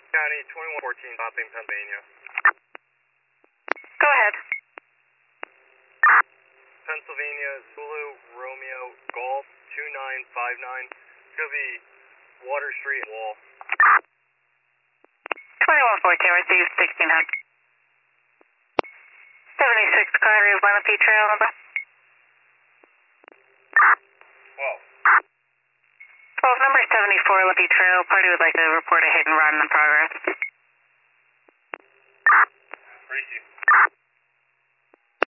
County 2114, stopping Pennsylvania. Go ahead. Pennsylvania, Zulu, Romeo, Golf, 2959. It's going to be Water Street Wall. 2114, received 1600. 76 Clary, Lenape Trail, number. 12, number 74, Lenape Trail. Party would like to report a hit and run in progress. Receive.